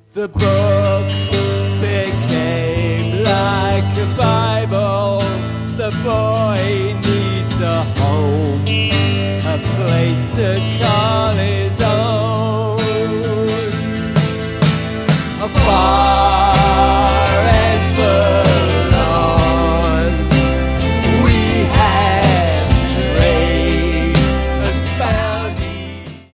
The book became like a Bible. The boy needs a home, a place to call